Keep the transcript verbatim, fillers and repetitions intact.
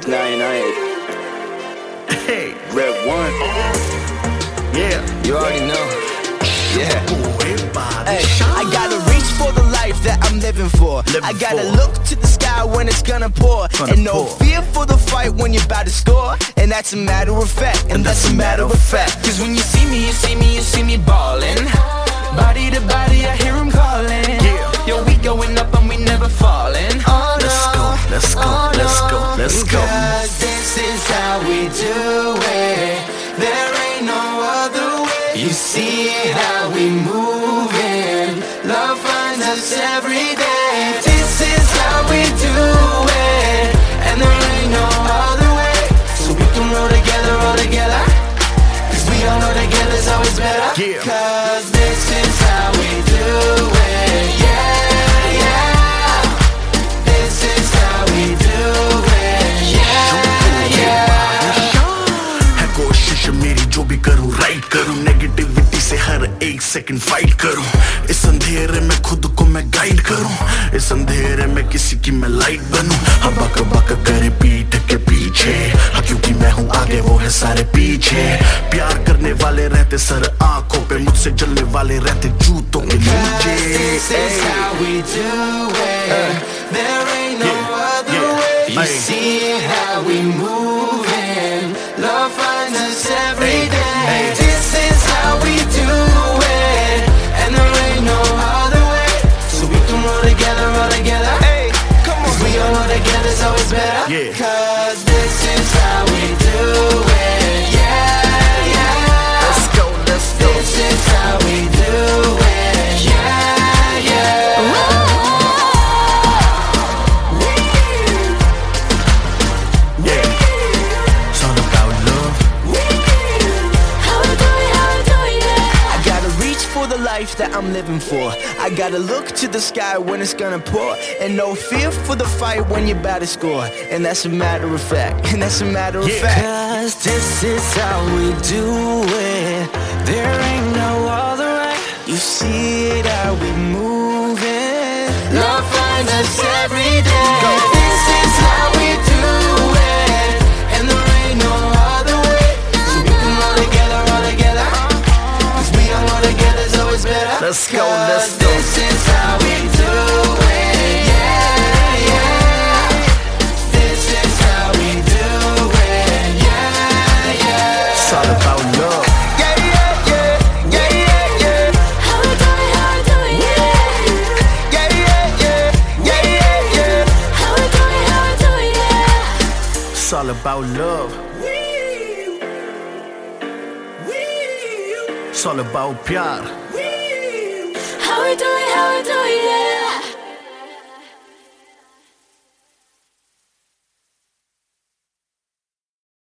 nine nine. Hey, Red one. yeah, You already know. Yeah. Ay, I gotta reach for the life that I'm living for. Living I gotta for. look to the sky when it's gonna pour. Gonna and no pour. fear for the fight when you're about to score. And that's a matter of fact. And that's a matter of fact. Cause when you see me, you see me, you see me ballin'. Body to body, I hear him calling. Yeah. Yo, we going up and we never falling. Oh, Let's no. go, let's go, Oh, let's no. go, let's go. Cause this is how we do it. There ain't no other way. You see how we moving. Love finds us every day. This is how we do it. And there ain't no other way. So we can roll together, roll together. Cause we all know together's always better. Yeah. Cause this is how we do it. Yeah, yeah. This is how we do it. Yeah, yeah. है कोशिश मेरी जो भी करूं right करूं negativity से हर एक second fight करूं इस अंधेरे में खुद को मैं गाइड करूं इस अंधेरे में किसी की मैं लाइट बनूं हम बक बक करे पीठ के पीछे हाँ क्योंकि मैं हूं आगे वो है सारे पीछे प्यार करने वाले रहते सर आंखों पे मुझसे जलने वाले रहते जूतों के नीचे This is how we do it. There ain't no other way. You see how we moving. Love finds us every day. This is how we do it. And there ain't no other way. So we can roll together, roll together. Hey, come on. Cause we all know together's always better. Yeah. Cause this is how we do it. Yeah, yeah. Let's go, let's go. This is how we do it. Yeah, yeah. Yeah, it's all about love. I gotta reach for the life that I'm living for. I gotta look to the sky when it's gonna pour. And no fear for the fight when you're about to score. And that's a matter of fact. And that's a matter of Yeah. fact. Cause this is how we do it. There ain't no other way. You see it how we moving. Love finds us every day. This is how we do it. And there ain't no other way. So we can roll together, roll together. Cause we all know together's always better. Let's go, let's Cause go. This is how we do it. Yeah, yeah. This is how we do it. Yeah, yeah. It's all about love. Yeah, yeah, yeah. Yeah, yeah, yeah. Yeah, yeah, yeah. Yeah, yeah, yeah. It's all about love. It's all about प्यार. How we do it, how we do it, yeah.